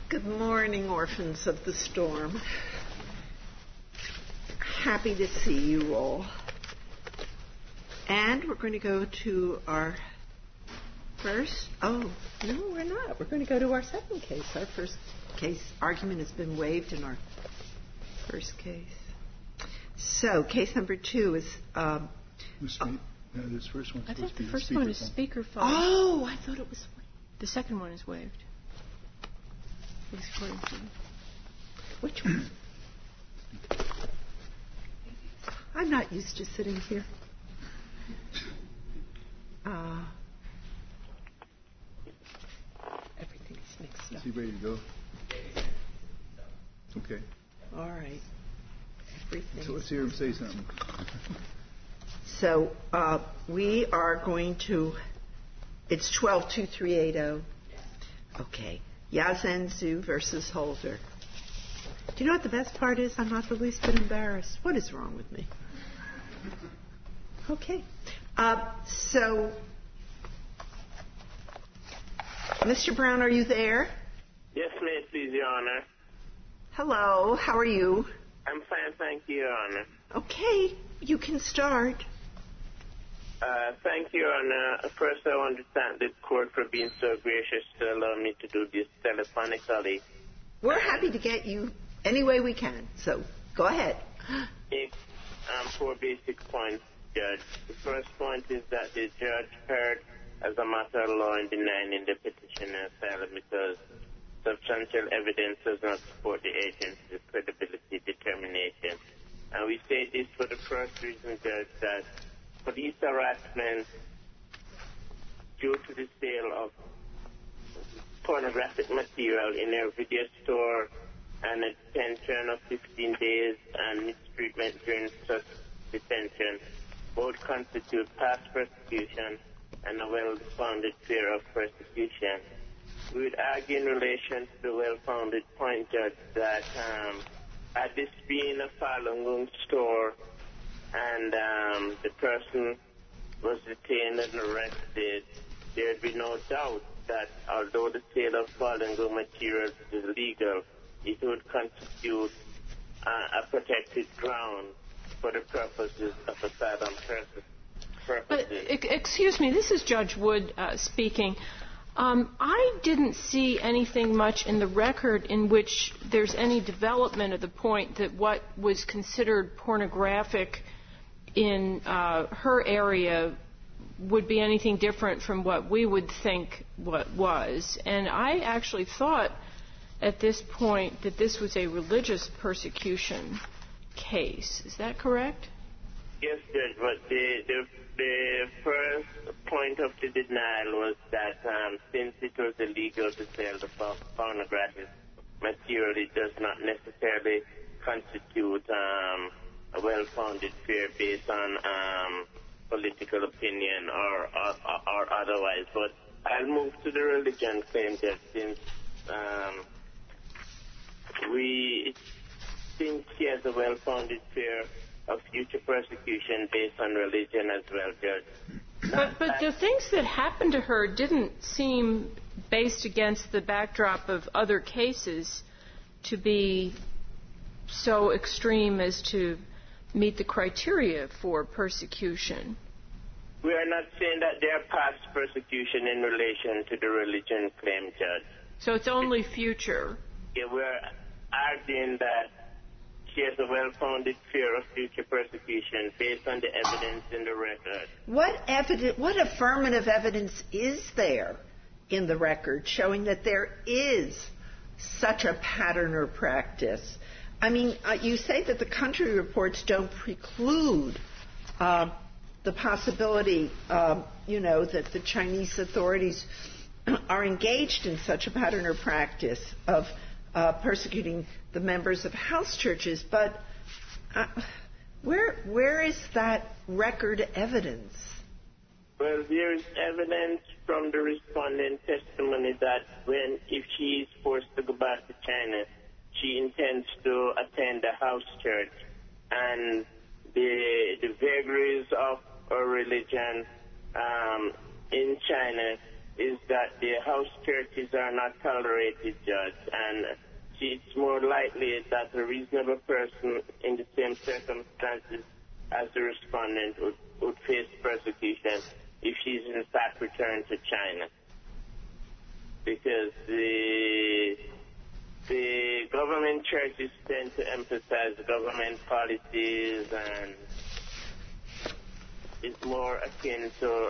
Good morning, orphans of the storm. Happy to see you all. And we're going to go to our first... Oh, no, we're not. We're going to go to our second case. Our first case argument has been waived in our first case. So, case number 2 is... this first one's I think supposed to be the first one is speakerphone. Oh, I thought it was... The second one is waived. Which one? I'm not used to sitting here. Everything's mixed up. Is he ready to go? Okay. All right. So let's hear him say something. So we are going to... It's 12-2380. Okay. Yazen Zhu versus Holder. Do you know what the best part is? I'm not the least bit embarrassed. What is wrong with me? Okay. So, Mr. Brown, are you there? Yes, ma'am, please, Your Honor. Hello. How are you? I'm fine, thank you, Your Honor. Okay. You can start. Thank you, Your Honor. First, I want to thank the court for being so gracious to allow me to do this telephonically. We're happy to get you any way we can, so go ahead. 4 basic points, Judge. The first point is that the judge heard as a matter of law in denying the petitioner asylum because substantial evidence does not support the agency's credibility determination. And we say this for the first reason, Judge, that police harassment due to the sale of pornographic material in a video store and a detention of 15 days and mistreatment during such detention both constitute past persecution and a well-founded fear of persecution. We would argue in relation to the well-founded point, Judge, that had this being a Falun Gong store and the person was detained and arrested, there would be no doubt that although the sale of Falun Gong materials is illegal, it would constitute a protected ground for the purposes of asylum purposes. But, excuse me, this is Judge Wood speaking. I didn't see anything much in the record in which there's any development of the point that what was considered pornographic in her area would be anything different from what we would think what was. And I actually thought at this point that this was a religious persecution case. Is that correct? Yes, Judge, but the first point of the denial was that since it was illegal to sell the pornographic material, it does not necessarily constitute a well-founded fear based on political opinion or otherwise. But I'll move to the religion claim, Judge, since since she has a well-founded fear of future persecution based on religion as well, Judge. But the things that happened to her didn't seem, based against the backdrop of other cases, to be so extreme as to meet the criteria for persecution. We are not saying that there are past persecution in relation to the religion claim, Judge. So it's only future. Yeah, we're arguing that she has a well-founded fear of future persecution based on the evidence in the record. What affirmative evidence is there in the record showing that there is such a pattern or practice? I mean, you say that the country reports don't preclude the possibility, that the Chinese authorities are engaged in such a pattern or practice of persecuting the members of house churches, but where is that record evidence? Well, there is evidence from the respondent testimony that if she is forced to go back to China, she intends to attend a house church, and the vagaries of her religion in China is that the house churches are not tolerated, Judge, and it's more likely that a reasonable person in the same circumstances as the respondent would face persecution if she's in fact returned to China. Because the government churches tend to emphasize government policies and is more akin to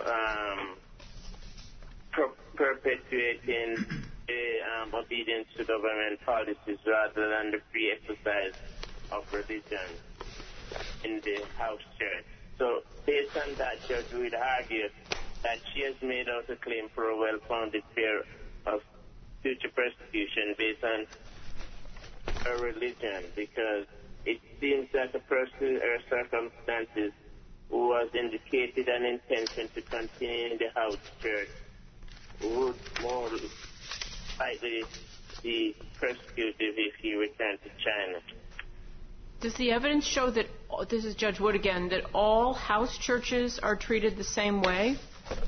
perpetuating obedience to government policies rather than the free exercise of religion in the house church. So based on that, Judge, we would argue that she has made out a claim for a well-founded fear of future persecution based on her religion, because it seems that a person or circumstances who has indicated an intention to continue in the house church would more likely be persecuted if he returned to China. Does the evidence show that, this is Judge Wood again, that all house churches are treated the same way?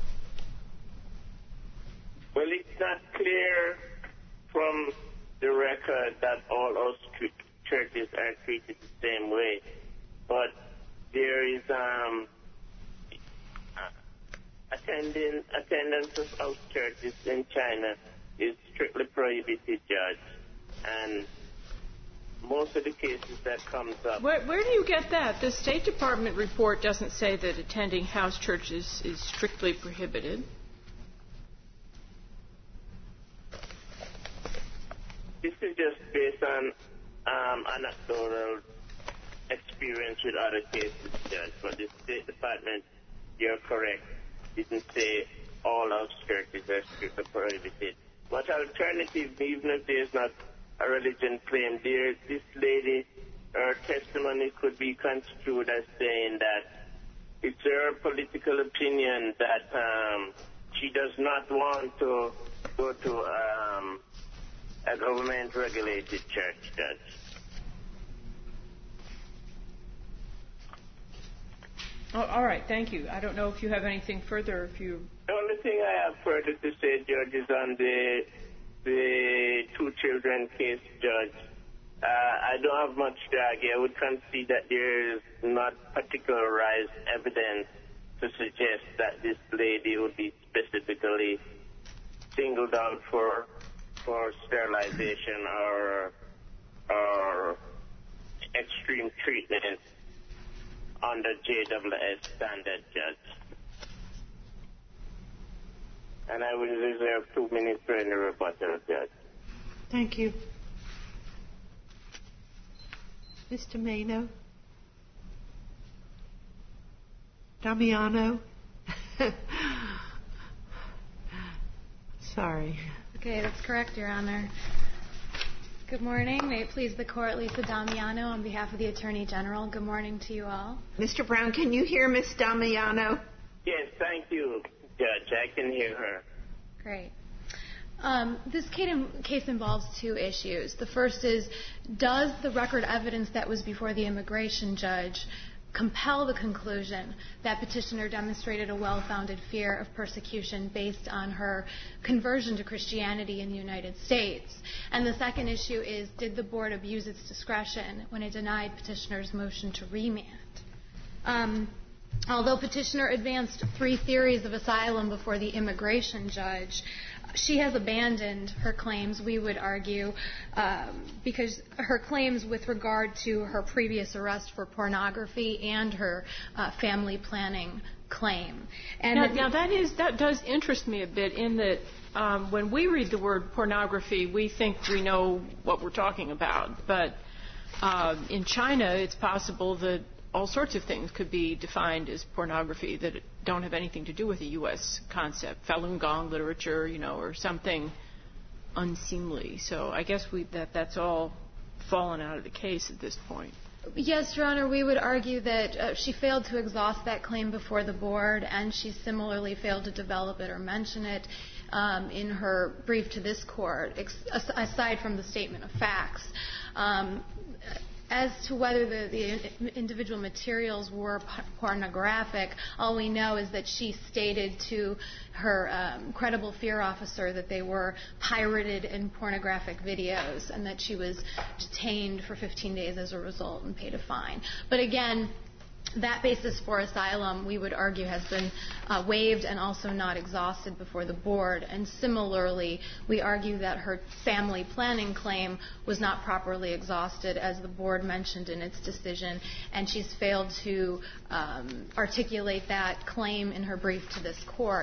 Well, it's not clear from the record that all house churches are treated the same way, but there is attendance of house churches in China is strictly prohibited, Judge, and most of the cases that comes up. Where do you get that? The State Department report doesn't say that attending house churches is strictly prohibited. This is just based on anecdotal experience with other cases, Judge. But the State Department, you're correct, didn't say all house churches are strictly prohibited. But alternative, even if there's not a religion claim, this lady, her testimony could be construed as saying that it's her political opinion that she does not want to go to a government-regulated church, Judge. Oh, all right, thank you. I don't know if you have anything further. The only thing I have further to say, Judge, is on the two children case, Judge. I don't have much to argue. I would concede that there is not particularized evidence to suggest that this lady would be specifically singled out for sterilization or extreme treatment under JSS standard, Judge. And I will reserve 2 minutes for any rebuttal, Judge. Thank you. Mr. Mano? Damiano? Sorry. Okay, that's correct, Your Honor. Good morning. May it please the Court, Lisa Damiano on behalf of the Attorney General. Good morning to you all. Mr. Brown, can you hear Miss Damiano? Yes, thank you, Judge. I can hear her. Great. This case involves two issues. The first is, does the record evidence that was before the immigration judge compel the conclusion that petitioner demonstrated a well-founded fear of persecution based on her conversion to Christianity in the United States? And the second issue is, did the board abuse its discretion when it denied petitioner's motion to remand? Although petitioner advanced 3 theories of asylum before the immigration judge, she has abandoned her claims, we would argue, because her claims with regard to her previous arrest for pornography and her family planning claim. And now that does interest me a bit in that when we read the word pornography, we think we know what we're talking about. But in China, it's possible that all sorts of things could be defined as pornography that don't have anything to do with a U.S. concept, Falun Gong literature, or something unseemly. So I guess that's all fallen out of the case at this point. Yes, Your Honor, we would argue that she failed to exhaust that claim before the board, and she similarly failed to develop it or mention it in her brief to this court, aside from the statement of facts. As to whether the individual materials were pornographic, all we know is that she stated to her credible fear officer that they were pirated and pornographic videos, and that she was detained for 15 days as a result and paid a fine. But again, that basis for asylum, we would argue, has been waived and also not exhausted before the board. And similarly, we argue that her family planning claim was not properly exhausted, as the board mentioned in its decision, and she's failed to articulate that claim in her brief to this court.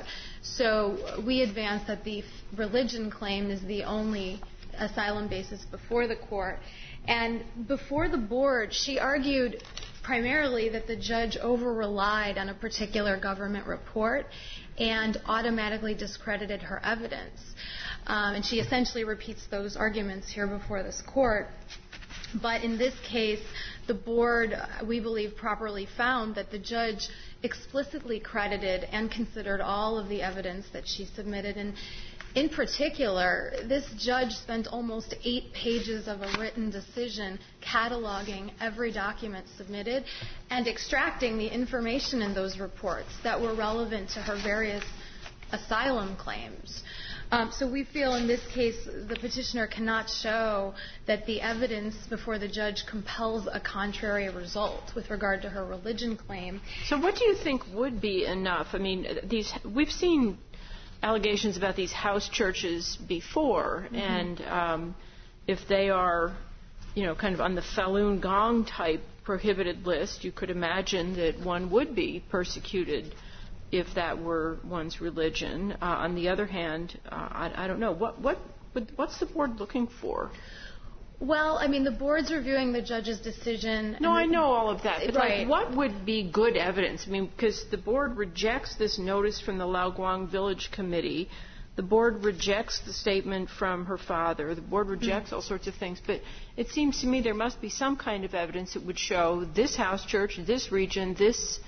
So we advance that the religion claim is the only asylum basis before the court. And before the board, she argued primarily that the judge over-relied on a particular government report and automatically discredited her evidence. And she essentially repeats those arguments here before this court. But in this case, the board, we believe, properly found that the judge explicitly credited and considered all of the evidence that she submitted. And in particular, this judge spent almost 8 pages of a written decision cataloging every document submitted and extracting the information in those reports that were relevant to her various asylum claims. So we feel in this case the petitioner cannot show that the evidence before the judge compels a contrary result with regard to her religion claim. So what do you think would be enough? I mean, we've seen allegations about these house churches before, and if they are, kind of on the Falun Gong type prohibited list, you could imagine that one would be persecuted if that were one's religion. On the other hand, I don't know. What's the board looking for? Well, I mean, the board's reviewing the judge's decision. No, I know all of that. But right. What would be good evidence? I mean, because the board rejects this notice from the Laoguang Village Committee. The board rejects the statement from her father. The board rejects all sorts of things. But it seems to me there must be some kind of evidence that would show this house church, this region, this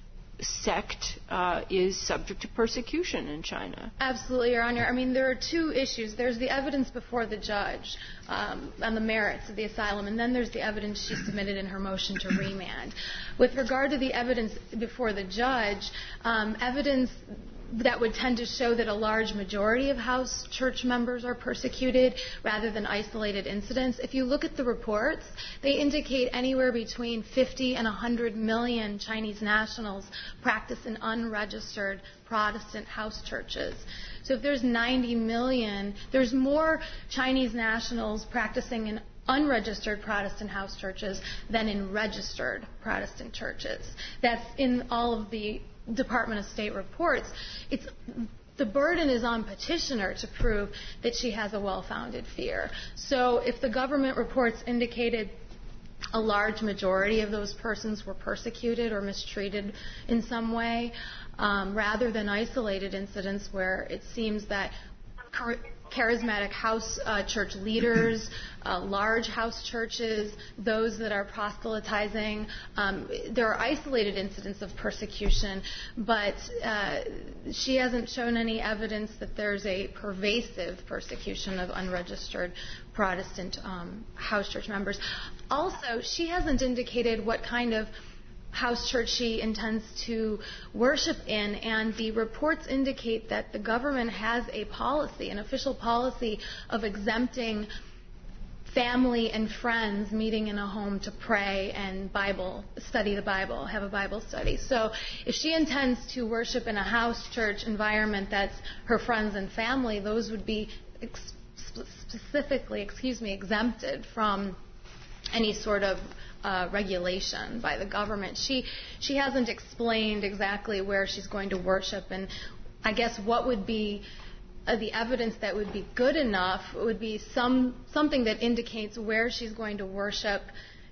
sect is subject to persecution in China. Absolutely, Your Honor. I mean, there are 2 issues. There's the evidence before the judge on the merits of the asylum, and then there's the evidence she submitted in her motion to remand. With regard to the evidence before the judge, evidence that would tend to show that a large majority of house church members are persecuted rather than isolated incidents. If you look at the reports, they indicate anywhere between 50 and 100 million Chinese nationals practice in unregistered Protestant house churches. So if there's 90 million, there's more Chinese nationals practicing in unregistered Protestant house churches than in registered Protestant churches. That's in all of the Department of State reports. The burden is on petitioner to prove that she has a well-founded fear. So if the government reports indicated a large majority of those persons were persecuted or mistreated in some way, rather than isolated incidents where it seems that charismatic house church leaders, large house churches, those that are proselytizing. There are isolated incidents of persecution, but she hasn't shown any evidence that there's a pervasive persecution of unregistered Protestant house church members. Also, she hasn't indicated what kind of house church she intends to worship in, and the reports indicate that the government has a policy, an official policy of exempting family and friends meeting in a home to pray and study the Bible, have a Bible study. So if she intends to worship in a house church environment that's her friends and family, those would be specifically exempted from any sort of regulation by the government. She hasn't explained exactly where she's going to worship, and I guess what would be the evidence that would be good enough would be something that indicates where she's going to worship.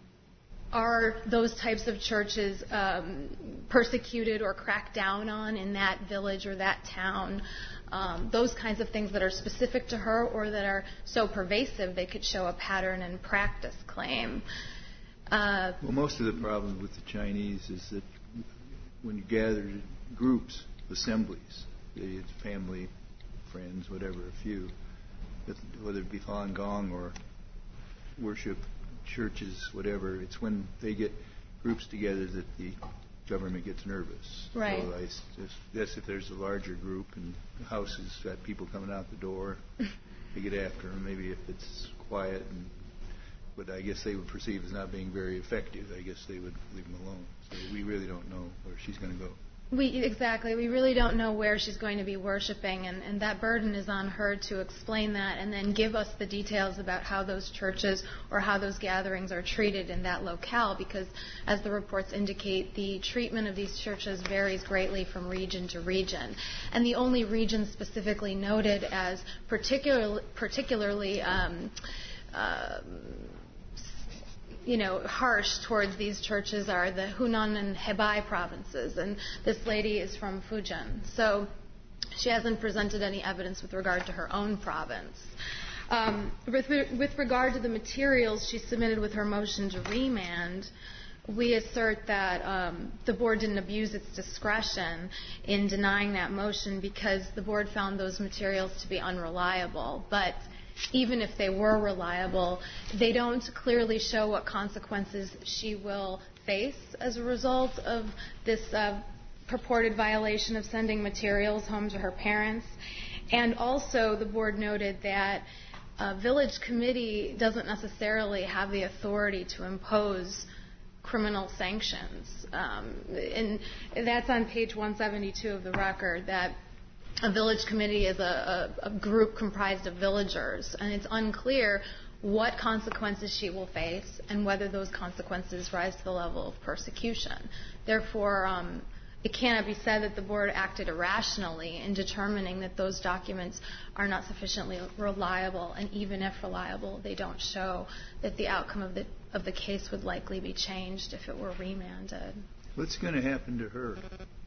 Are those types of churches persecuted or cracked down on in that village or that town? Those kinds of things that are specific to her or that are so pervasive they could show a pattern and practice claim. Well, most of the problem with the Chinese is that when you gather groups, assemblies, it's family, friends, whatever, a few, whether it be Falun Gong or worship churches, whatever, it's when they get groups together that the government gets nervous. Right. So I guess if there's a larger group and the house has got people coming out the door, they get after them. Maybe if it's quiet, but I guess they would perceive as not being very effective, I guess they would leave them alone. So we really don't know where she's going to go. Exactly. We really don't know where she's going to be worshiping, and that burden is on her to explain that and then give us the details about how those churches or how those gatherings are treated in that locale, because as the reports indicate, the treatment of these churches varies greatly from region to region. And the only region specifically noted as particularly harsh towards these churches are the Hunan and Hebei provinces, and this lady is from Fujian. So she hasn't presented any evidence with regard to her own province. With regard to the materials she submitted with her motion to remand, we assert that the board didn't abuse its discretion in denying that motion because the board found those materials to be unreliable. But even if they were reliable, they don't clearly show what consequences she will face as a result of this purported violation of sending materials home to her parents. And also, the board noted that a village committee doesn't necessarily have the authority to impose criminal sanctions. And that's on page 172 of the record, that a village committee is a group comprised of villagers, and it's unclear what consequences she will face and whether those consequences rise to the level of persecution. Therefore, it cannot be said that the board acted irrationally in determining that those documents are not sufficiently reliable, and even if reliable, they don't show that the outcome of the case would likely be changed if it were remanded. What's going to happen to her?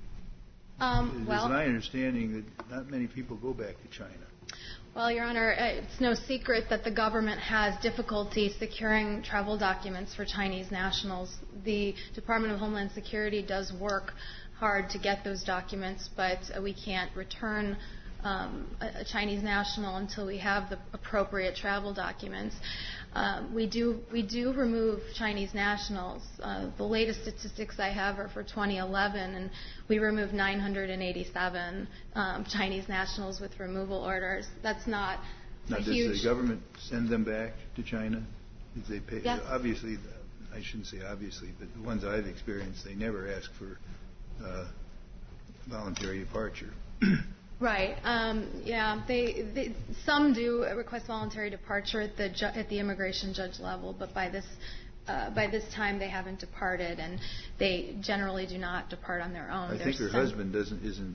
It's my understanding that not many people go back to China. Well, Your Honor, it's no secret that the government has difficulty securing travel documents for Chinese nationals. The Department of Homeland Security does work hard to get those documents, but we can't return a Chinese national until we have the appropriate travel documents. We do remove Chinese nationals. The latest statistics I have are for 2011, and we removed 987 Chinese nationals with removal orders. That's not a huge... Does the government send them back to China? Did they pay? Yes. Obviously, I shouldn't say obviously, but the ones I've experienced, they never ask for voluntary departure. Right. Some do request voluntary departure at the immigration judge level, but by this time they haven't departed, and they generally do not depart on their own. I think her husband isn't.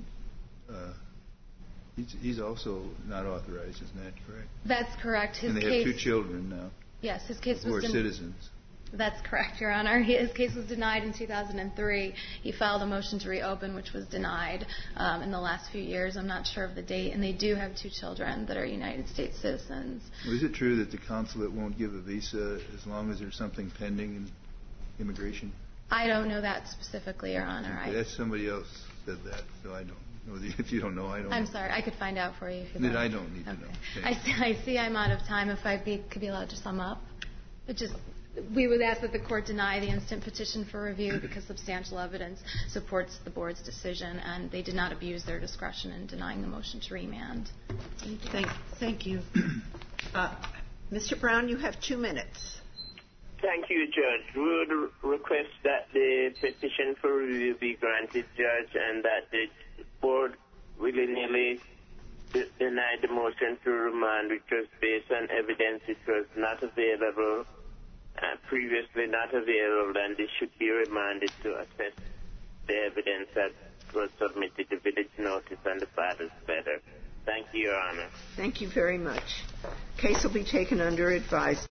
He's also not authorized, isn't that correct? That's correct. And they have 2 children now. Yes, his case who was are citizens. That's correct, Your Honor. His case was denied in 2003. He filed a motion to reopen, which was denied in the last few years. I'm not sure of the date. And they do have 2 children that are United States citizens. Well, is it true that the consulate won't give a visa as long as there's something pending in immigration? I don't know that specifically, Your Honor. Okay, that's somebody else said that, so I don't know. If you don't know, I don't know. I'm sorry. I could find out for you if you'd like. I don't need to know. I see I'm out of time. If could be allowed to sum up. We would ask that the court deny the instant petition for review because substantial evidence supports the board's decision, and they did not abuse their discretion in denying the motion to remand. Thank you. Mr. Brown, you have 2 minutes. Thank you, Judge. We would request that the petition for review be granted, Judge, and that the board willy-nilly denied the motion to remand, which was based on evidence which was not available, previously not available, and this should be remanded to assess the evidence that was submitted to village notice and the father's letter. Thank you, Your Honor. Thank you very much. Case will be taken under advisement.